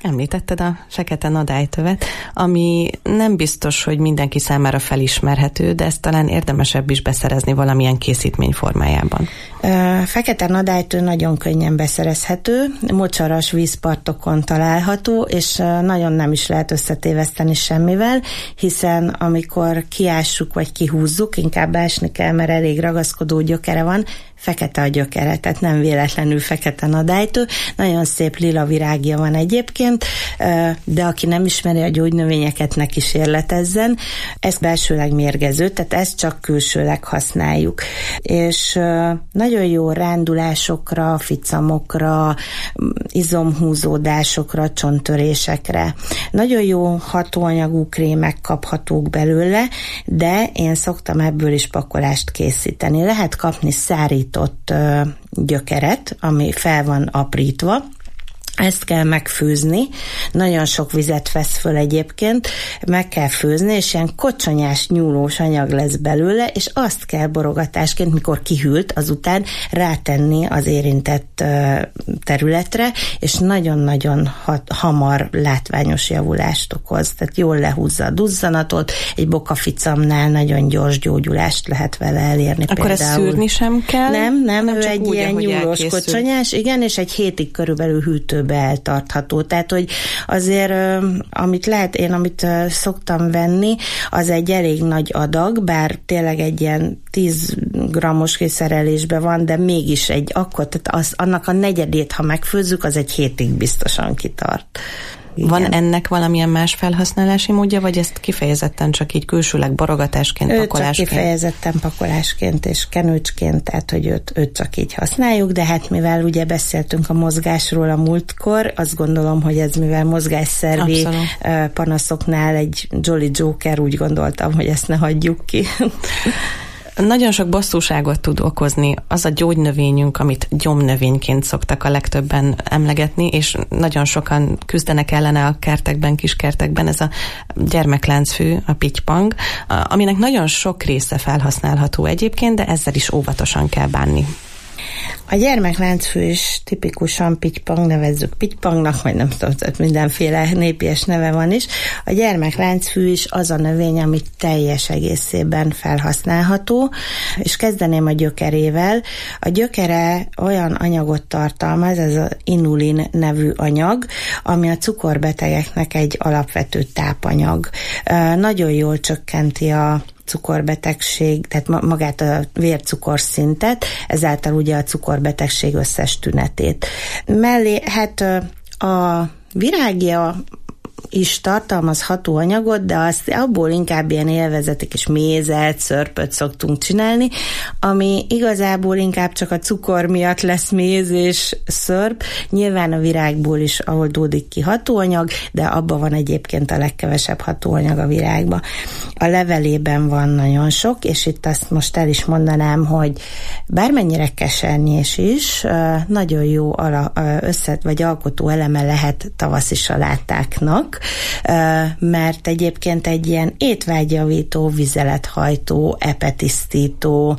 Említetted a fekete nadálytövet, ami nem biztos, hogy mindenki számára felismerhető, de ezt talán érdemesebb is beszerezni valamilyen készítmény formájában. Fekete nadálytő nagyon könnyen beszerezhető, mocsaras vízpartokon található, és nagyon nem is lehet összetéveszteni semmivel, hiszen amikor kiássuk vagy kihúzzuk, inkább ásni kell, mert elég ragaszkodó gyökere van, fekete a gyökere, tehát nem véletlenül fekete nadálytő. Nagyon szép lila virágja van egyébként, de aki nem ismeri a gyógynövényeket, ne kísérletezzen. Ez belsőleg mérgező, tehát ezt csak külsőleg használjuk. És nagyon jó rándulásokra, ficamokra, izomhúzódásokra, csonttörésekre. Nagyon jó hatóanyagú krémek kaphatók belőle, de én szoktam ebből is pakolást készíteni. Lehet kapni szárított gyökeret, ami fel van aprítva. Ezt kell megfőzni, nagyon sok vizet vesz föl egyébként, meg kell főzni, és ilyen kocsonyás, nyúlós anyag lesz belőle, és azt kell borogatásként, mikor kihűlt, azután rátenni az érintett területre, és nagyon-nagyon hamar látványos javulást okoz. Tehát jól lehúzza a duzzanatot, egy bokaficamnál nagyon gyors gyógyulást lehet vele elérni. Akkor ezt szűrni sem kell? Nem, ő egy úgy, ilyen nyúlós, kocsonyás, igen, és egy hétig körülbelül hűtőbe eltartható. Tehát, hogy azért, amit szoktam venni, az egy elég nagy adag, bár tényleg egy ilyen 10 grammos kiszerelésben van, de mégis tehát annak a negyedét, ha megfőzzük, az egy hétig biztosan kitart. Igen. Van ennek valamilyen más felhasználási módja, vagy ezt kifejezetten csak így külsőleg borogatásként, pakolásként? Csak kifejezetten pakolásként és kenőcsként, tehát hogy őt csak így használjuk, de hát mivel ugye beszéltünk a mozgásról a múltkor, azt gondolom, hogy ez mivel mozgásszervi panaszoknál egy Jolly Joker, úgy gondoltam, hogy ezt ne hagyjuk ki. Nagyon sok bosszúságot tud okozni az a gyógynövényünk, amit gyomnövényként szoktak a legtöbben emlegetni, és nagyon sokan küzdenek ellene a kertekben, kiskertekben, ez a gyermekláncfű, a pittypang, aminek nagyon sok része felhasználható egyébként, de ezzel is óvatosan kell bánni. A gyermekláncfű is tipikusan pittypang, nevezzük pittypangnak, vagy nem tudom, mindenféle népies neve van is. A gyermekláncfű is az a növény, ami teljes egészében felhasználható, és kezdeném a gyökerével. A gyökere olyan anyagot tartalmaz, ez az inulin nevű anyag, ami a cukorbetegeknek egy alapvető tápanyag. Nagyon jól csökkenti a cukorbetegség, tehát magát a vércukorszintet, ezáltal ugye a cukorbetegség összes tünetét. Mellé hát a virágja is tartalmaz hatóanyagot, de abból inkább ilyen élvezeti kis mézet, szörpöt szoktunk csinálni, ami igazából inkább csak a cukor miatt lesz méz és szörp. Nyilván a virágból is oldódik ki hatóanyag, de abban van egyébként a legkevesebb hatóanyag a virágban. A levelében van nagyon sok, és itt azt most el is mondanám, hogy bármennyire kesernyés is, nagyon jó vagy alkotó eleme lehet tavaszi salátáknak, mert egyébként egy ilyen étvágyjavító, vizelethajtó, epetisztító,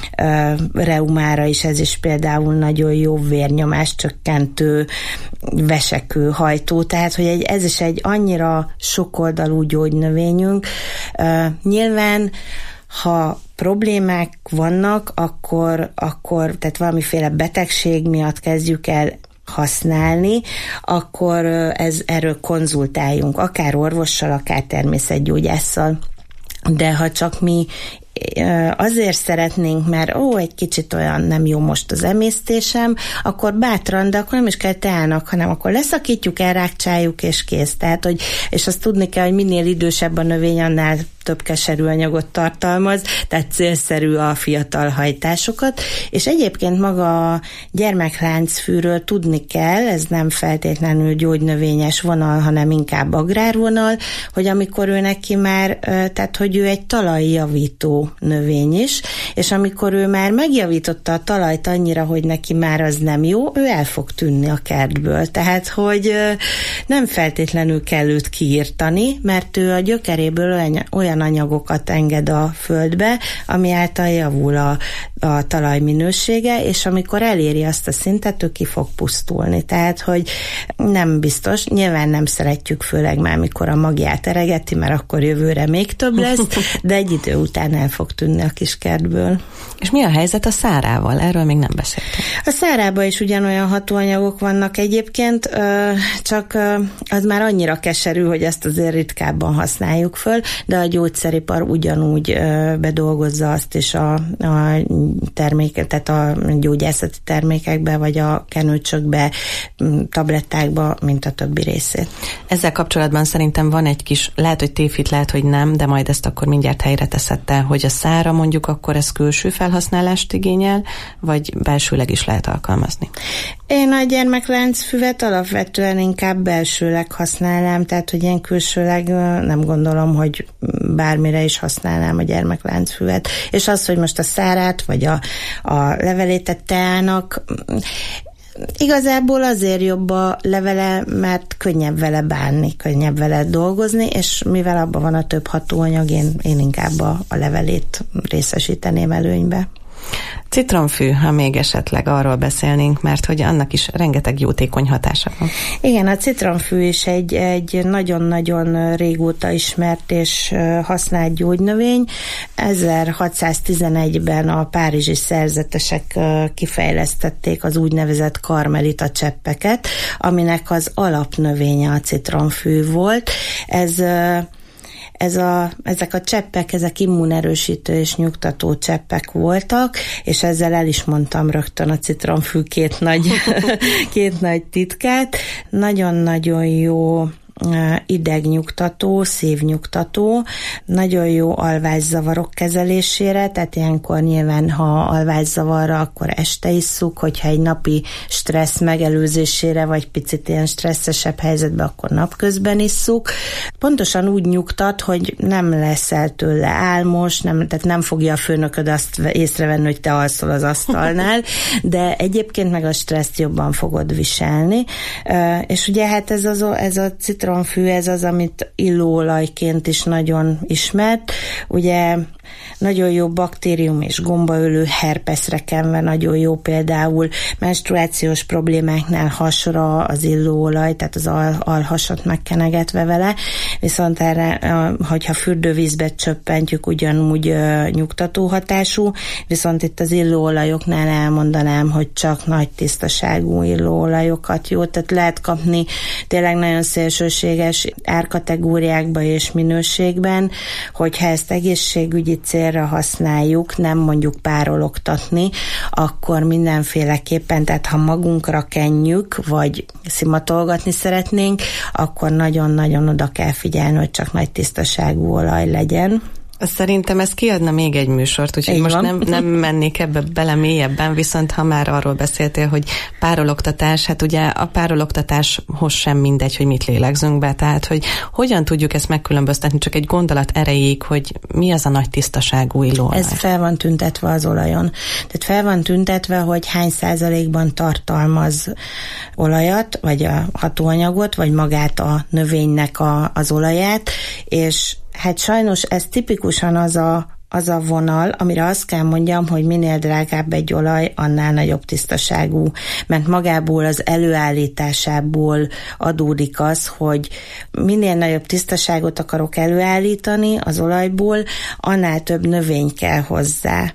reumára is ez is például nagyon jó, vérnyomás csökkentő, vesekőhajtó, tehát hogy ez is egy annyira sokoldalú gyógynövényünk. Nyilván ha problémák vannak, akkor tehát valamiféle betegség miatt kezdjük el használni, akkor erről konzultáljunk, akár orvossal, akár természetgyógyásszal. De ha csak mi azért szeretnénk, mert egy kicsit olyan nem jó most az emésztésem, akkor bátran, de akkor nem is kell teának, hanem akkor leszakítjuk, elrákcsáljuk, és kész. Tehát, és azt tudni kell, hogy minél idősebb a növény, annál több keserű anyagot tartalmaz, tehát célszerű a fiatal hajtásokat, és egyébként maga a gyermekláncfűről tudni kell, ez nem feltétlenül gyógynövényes vonal, hanem inkább agrárvonal, hogy amikor ő neki már, tehát hogy ő egy talajjavító növény is, és amikor ő már megjavította a talajt annyira, hogy neki már az nem jó, ő el fog tűnni a kertből. Tehát, hogy nem feltétlenül kell őt kiirtani, mert ő a gyökeréből olyan anyagokat enged a földbe, ami által javul a talaj minősége, és amikor eléri azt a szintet, ő ki fog pusztulni. Tehát, hogy nem biztos, nyilván nem szeretjük, főleg már mikor a magját eregeti, mert akkor jövőre még több lesz, de egy idő után el fog tűnni a kis kertből. És mi a helyzet a szárával? Erről még nem beszéltünk. A szárában is ugyanolyan hatóanyagok vannak egyébként, csak az már annyira keserű, hogy ezt azért ritkábban használjuk föl, de a gyógyszeripar ugyanúgy bedolgozza azt is a terméket, tehát a gyógyászati termékekbe, vagy a kenőcsökbe, tablettákba, mint a többi részét. Ezzel kapcsolatban szerintem van egy kis, lehet, hogy tévhit, lehet, hogy nem, de majd ezt akkor mindjárt helyre teszed te, hogy a szára mondjuk akkor ez külső felhasználást igényel, vagy belsőleg is lehet alkalmazni? Én a gyermekláncfüvet alapvetően inkább belsőleg használnám, tehát hogy én külsőleg nem gondolom, hogy bármire is használnám a gyermekláncfüvet. És az, hogy most a szárát, vagy a levelét a teának, igazából azért jobb a levele, mert könnyebb vele bánni, könnyebb vele dolgozni, és mivel abban van a több hatóanyag, én inkább a levelét részesíteném előnybe. Citromfű, ha még esetleg arról beszélnénk, mert hogy annak is rengeteg jótékony hatása van. Igen, a citromfű is egy nagyon-nagyon régóta ismert és használt gyógynövény. 1611-ben a párizsi szerzetesek kifejlesztették az úgynevezett karmelita cseppeket, aminek az alapnövénye a citromfű volt. Ezek a cseppek, ezek immunerősítő és nyugtató cseppek voltak, és ezzel el is mondtam rögtön a citromfű két nagy titkát. Nagyon-nagyon jó idegnyugtató, szívnyugtató, nagyon jó alvászavarok kezelésére, tehát ilyenkor nyilván, ha alvászavarra, akkor este isszuk, hogyha egy napi stressz megelőzésére, vagy picit ilyen stresszesebb helyzetben, akkor napközben isszuk. Pontosan úgy nyugtat, hogy nem leszel tőle álmos, tehát nem fogja a főnököd azt észrevenni, hogy te alszol az asztalnál, de egyébként meg a stresszt jobban fogod viselni. És ugye hát ez a citromfű, ez az, amit illóolajként is nagyon ismert. Ugye nagyon jó baktérium és gombaölő herpeszre kenve, nagyon jó például menstruációs problémáknál hasra az illóolaj, tehát az alhasat megkenegetve vele, viszont erre, hogyha fürdővízbe csöppentjük, ugyanúgy nyugtató hatású, viszont itt az illóolajoknál elmondanám, hogy csak nagy tisztaságú illóolajokat jó, tehát lehet kapni tényleg nagyon szélsőséges árkategóriákba és minőségben, hogyha ezt egészségügyi célra használjuk, nem mondjuk párologtatni, akkor mindenféleképpen, tehát ha magunkra kenjük, vagy szimatolgatni szeretnénk, akkor nagyon-nagyon oda kell figyelni, hogy csak nagy tisztaságú olaj legyen. Szerintem ez kiadna még egy műsort, úgyhogy most nem mennék ebbe bele mélyebben, viszont ha már arról beszéltél, hogy párologtatás, hát ugye a párologtatáshoz sem mindegy, hogy mit lélegzünk be, tehát hogy hogyan tudjuk ezt megkülönböztetni, csak egy gondolat erejéig, hogy mi az a nagy tisztaságú illóolaj. Ez fel van tüntetve az olajon. Tehát fel van tüntetve, hogy hány százalékban tartalmaz olajat, vagy a hatóanyagot, vagy magát a növénynek az olaját, és hát sajnos ez tipikusan az a vonal, amire azt kell mondjam, hogy minél drágább egy olaj, annál nagyobb tisztaságú, mert magából az előállításából adódik az, hogy minél nagyobb tisztaságot akarok előállítani az olajból, annál több növény kell hozzá.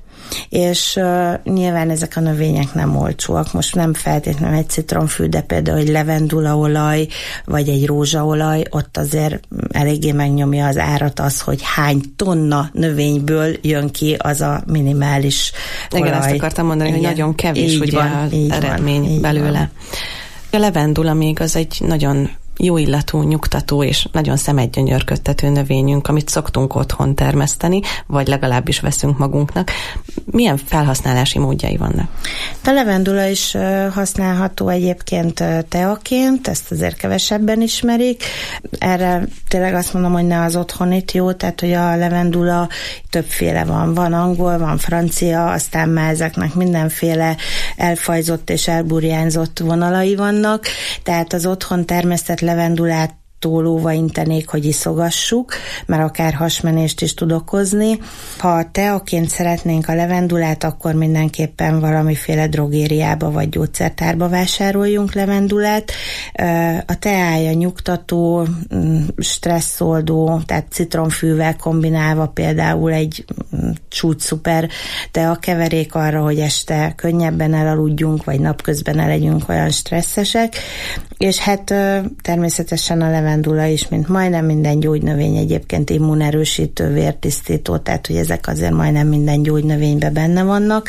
És nyilván ezek a növények nem olcsóak. Most nem feltétlenül egy citromfű, de például egy levendulaolaj, vagy egy rózsaolaj, ott azért eléggé megnyomja az árat az, hogy hány tonna növényből jön ki az a minimális olaj. Igen, ezt akartam mondani, hogy nagyon kevés ugye az eredmény belőle. A levendula még az egy nagyon jó illatú, nyugtató és nagyon szemedgyönyörködtető növényünk, amit szoktunk otthon termeszteni, vagy legalábbis veszünk magunknak. Milyen felhasználási módjai vannak? A levendula is használható egyébként teaként, ezt azért kevesebben ismerik. Erre tényleg azt mondom, hogy ne az otthonit jó, tehát hogy a levendula többféle van. Van angol, van francia, aztán már ezeknek mindenféle elfajzott és elburjánzott vonalai vannak, tehát az otthon termesztett levendulát lóva intenék, hogy iszogassuk, mert akár hasmenést is tud okozni. Ha teaként szeretnénk a levendulát, akkor mindenképpen valamiféle drogériába vagy gyógyszertárba vásároljunk levendulát. A teája nyugtató, stresszoldó, tehát citromfűvel kombinálva például egy csúcsszuper teakeverék arra, hogy este könnyebben elaludjunk, vagy napközben ne legyünk olyan stresszesek. És hát természetesen a levendula is, mint majdnem minden gyógynövény egyébként immunerősítő, vértisztító, tehát hogy ezek azért majdnem minden gyógynövényben benne vannak.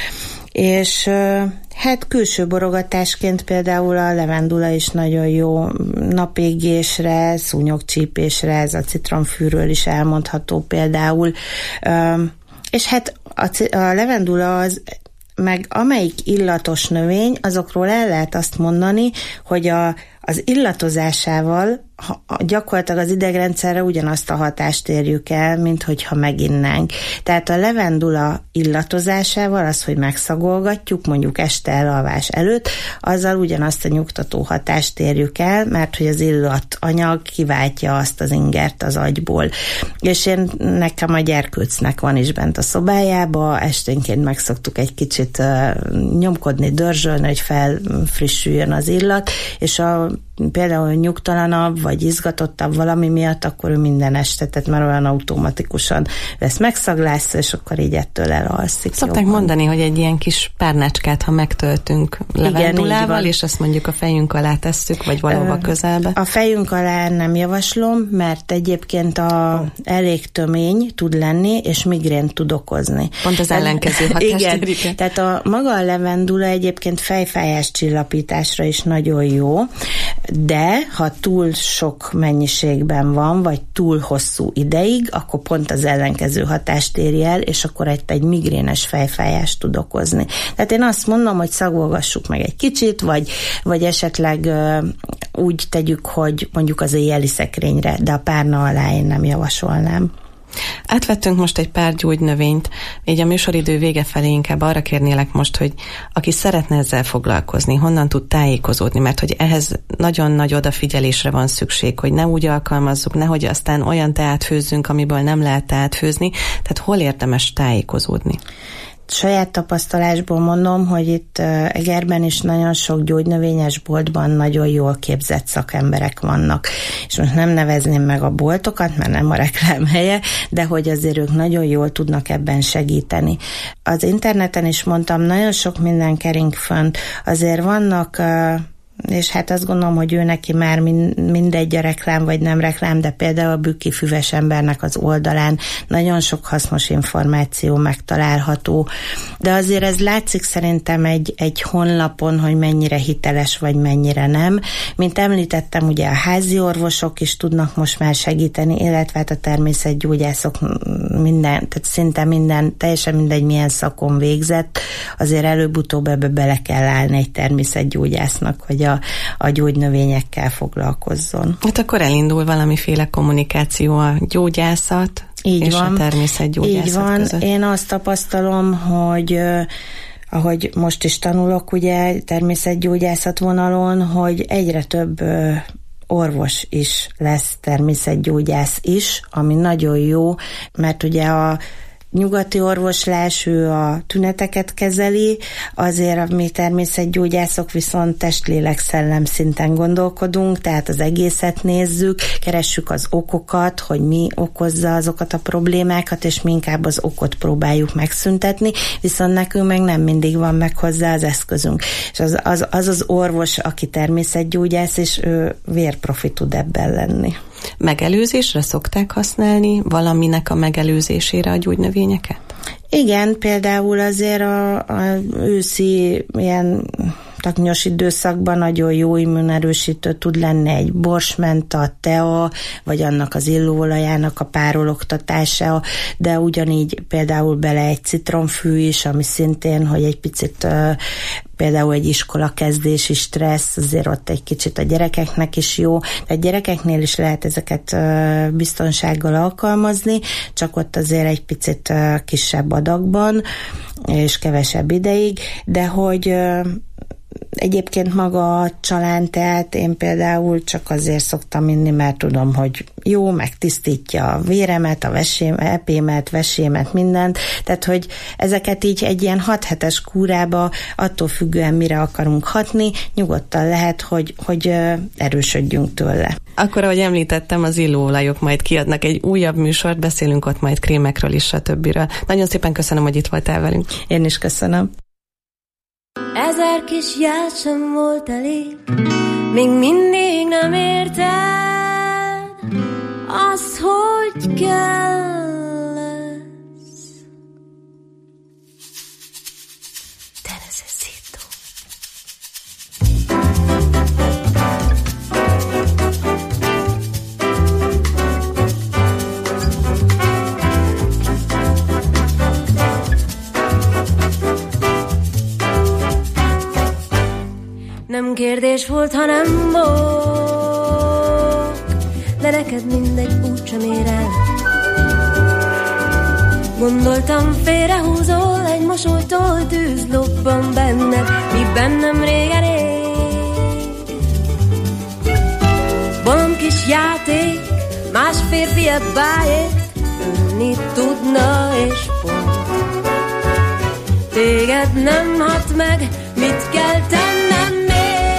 És hát külső borogatásként például a levendula is nagyon jó napégésre, szúnyogcsípésre, ez a citromfűről is elmondható például. És hát a levendula az, meg amelyik illatos növény, azokról el lehet azt mondani, hogy az illatozásával gyakorlatilag az idegrendszerre ugyanazt a hatást érjük el, mint hogyha meginnánk. Tehát a levendula illatozásával, az, hogy megszagolgatjuk, mondjuk este elalvás előtt, azzal ugyanazt a nyugtató hatást érjük el, mert hogy az illatanyag kiváltja azt az ingert az agyból. És nekem a gyerkőcnek van is bent a szobájába, esténként meg szoktuk egy kicsit nyomkodni, dörzsölni, hogy felfrissüljön az illat, és például nyugtalanabb, vagy izgatottabb valami miatt, akkor ő minden este, tehát már olyan automatikusan vesz megszaglásza, és akkor így ettől elalszik. Szokták mondani, hogy egy ilyen kis párnácskát, ha megtöltünk levendulával, és azt mondjuk a fejünk alá tesszük, vagy valahova közelbe. A fejünk alá nem javaslom, mert egyébként elég tömény tud lenni, és migrént tud okozni. Pont az ellenkező hatást érik. Tehát maga a levendula egyébként fejfájás csillapításra is nagyon jó, de ha túl sok mennyiségben van, vagy túl hosszú ideig, akkor pont az ellenkező hatást éri el, és akkor egy migrénes fejfájást tud okozni. Tehát én azt mondom, hogy szagolgassuk meg egy kicsit, vagy esetleg úgy tegyük, hogy mondjuk az éjjeli szekrényre, de a párna alá én nem javasolnám. Átvettünk most egy pár gyógynövényt, így a műsoridő vége felé inkább arra kérnélek most, hogy aki szeretne ezzel foglalkozni, honnan tud tájékozódni, mert hogy ehhez nagyon nagy odafigyelésre van szükség, hogy ne úgy alkalmazzuk, nehogy aztán olyan teát főzzünk, amiből nem lehet teát főzni, tehát hol érdemes tájékozódni? Saját tapasztalásból mondom, hogy itt Egerben is nagyon sok gyógynövényes boltban nagyon jól képzett szakemberek vannak. És most nem nevezném meg a boltokat, mert nem a reklám helye, de hogy azért ők nagyon jól tudnak ebben segíteni. Az interneten is mondtam, nagyon sok minden kering fönt. Azért vannak és hát azt gondolom, hogy ő neki már mindegy a reklám, vagy nem reklám, de például a Bükki Füves Embernek az oldalán nagyon sok hasznos információ megtalálható. De azért ez látszik szerintem egy honlapon, hogy mennyire hiteles, vagy mennyire nem. Mint említettem, ugye a házi orvosok is tudnak most már segíteni, illetve hát a természetgyógyászok tehát szinte teljesen mindegy, milyen szakon végzett, azért előbb-utóbb ebbe bele kell állni egy természetgyógyásznak, hogy a gyógynövényekkel foglalkozzon. Hát akkor elindul valamiféle kommunikáció a gyógyászat és a természetgyógyászat között. Én azt tapasztalom, hogy ahogy most is tanulok, ugye természetgyógyászat vonalon, hogy egyre több orvos is lesz, természetgyógyász is, ami nagyon jó, mert ugye a nyugati orvoslás, ő a tüneteket kezeli, azért mi természetgyógyászok viszont test-lélek-szellem szinten gondolkodunk, tehát az egészet nézzük, keressük az okokat, hogy mi okozza azokat a problémákat, és mi inkább az okot próbáljuk megszüntetni, viszont nekünk meg nem mindig van meg hozzá az eszközünk. És az orvos, aki természetgyógyász, és ő vérprofi tud ebben lenni. Megelőzésre szokták használni, valaminek a megelőzésére a gyógynövényeket? Igen, például azért a őszi ilyen taknyos időszakban nagyon jó immunerősítő tud lenni egy borsmenta, tea, vagy annak az illóolajának a párologtatása, de ugyanígy például bele egy citromfű is, ami szintén, hogy egy picit például egy iskolakezdési stressz, azért ott egy kicsit a gyerekeknek is jó. Tehát gyerekeknél is lehet ezeket biztonsággal alkalmazni, csak ott azért egy picit kisebb adagban, és kevesebb ideig, de hogy egyébként maga a csalánteát én például csak azért szoktam inni, mert tudom, hogy jó, megtisztítja a véremet, a epémet, vesémet, mindent. Tehát, hogy ezeket így egy ilyen 6 hetes kúrába attól függően mire akarunk hatni, nyugodtan lehet, hogy erősödjünk tőle. Akkor, ahogy említettem, az illóolajok majd kiadnak egy újabb műsort, beszélünk ott majd krémekről is, stb. Nagyon szépen köszönöm, hogy itt voltál velünk. Én is köszönöm. 1000 kis jel sem volt elég, még mindig nem érted azt, hogy kell lesz. Te necesito. Nem kérdés volt, ha nem volt, de neked mindegy, úgysem ér el. Gondoltam, félrehúzol, egy mosolytól tűz lobban benned, mi bennem régen ég. Bolond kis játék, más férfi ebbájét, ülni tudna és pont. Téged nem hat meg, mit kell tennem még?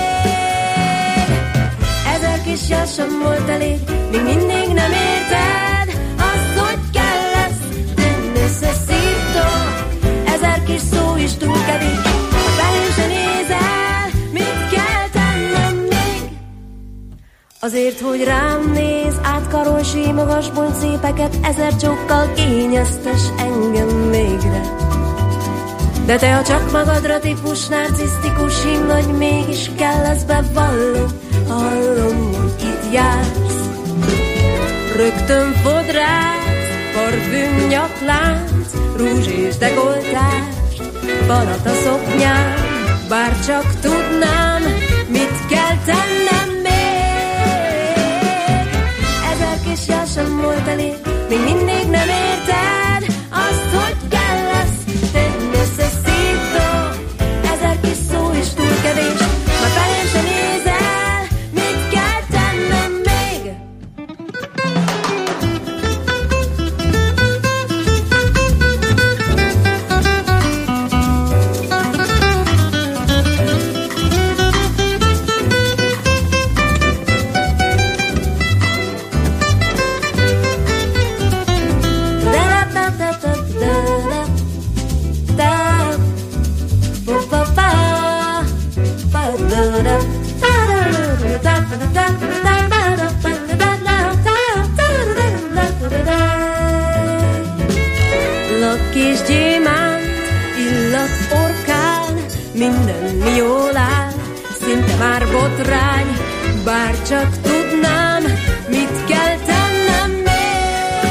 1000 kis jel sem volt elég, még mindig nem érted azt, hogy kell lesz. Te necesito. 1000 kis szó is túl kevés, ha felém se nézel, mit kell tennem még? Azért, hogy rám néz, átkarol, símogass, bonts szépeket, 1000 csókkal kényeztes engem végre. De te a csak magadra típus, narcisztikus hím vagy, mégis kell, ezt bevallom. Hallom, hogy itt jársz, rögtön fodrás, parfüm, nyaklánc, rúzs és dekoltás, balat a szoknyám, bár csak tudnám, mit kell tennem még. 1000 kis jel sem volt elég, még mindig nem érted azt, hogy kell lesz. Te necesito. 1000 kis szó is túl kevés, már felém se nézel, mit kell tennem még? Kis gyémánt, illat orkán, minden mi jól áll, szinte már botrány, bár csak tudnám, mit kell tennem még.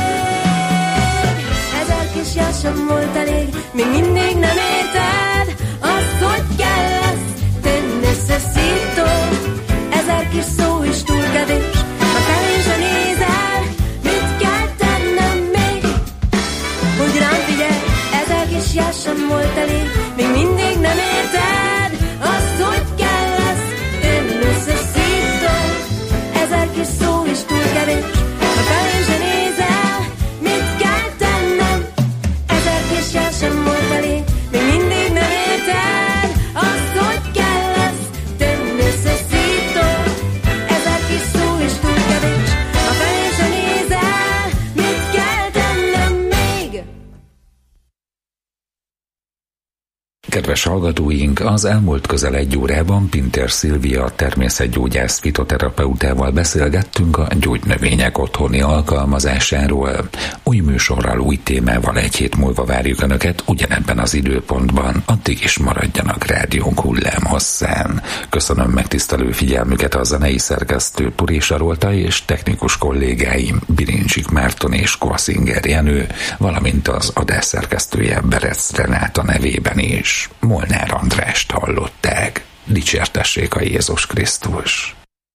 1000 kis jel sem volt elég, még mindig nem érted azt, hogy kell lesz. Te necesito. 1000 kis szó is túl kevés, ha felém se nézel, mit kell tennem még? Hogy rám figyelj, 1000 kis jel sem volt elég, még mindig nem érted azt, hogy kell lesz. Te necesito. 1000 kis szó is túl kevés, ha felém se nézel, mit kell tennem? 1000 kis jel sem volt elég, még mindig nem érted azt, hogy kell lesz. Te necesito. 1000 kis szó is túl kevés, ha felém se nézel, mit kell tennem még? Kedves hallgatóink, az elmúlt közel egy órában Pintér Szilvia természetgyógyász fitoterapeutával beszélgettünk a gyógynövények otthoni alkalmazásáról. Új műsorral, új témával egy hét múlva várjuk Önöket ugyanebben az időpontban. Addig is maradjanak rádiónk hullámhosszán. Köszönöm megtisztelő figyelmüket a zenei szerkesztő Puri Sarolta és technikus kollégáim Birincsik Márton és Korszinger Jenő, valamint az adás szerkesztője Berec Renáta nevében is. Molnár Andrást hallották. Dicsértessék a Jézus Krisztus!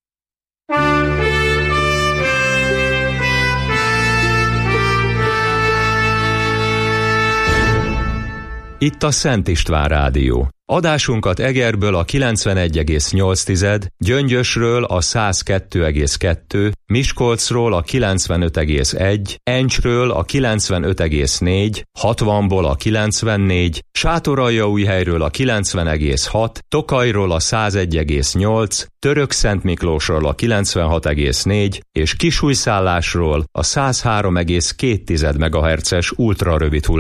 Itt a Szent István Rádió. Adásunkat Egerből a 91,8, Gyöngyösről a 102,2, Miskolcról a 95,1, Encsről a 95,4, 60-ból a 94, Sátoraljaújhelyről a 90,6, Tokajról a 101,8, Törökszentmiklósról a 96,4 és Kisújszállásról a 103,2 MHz-es ultrarövid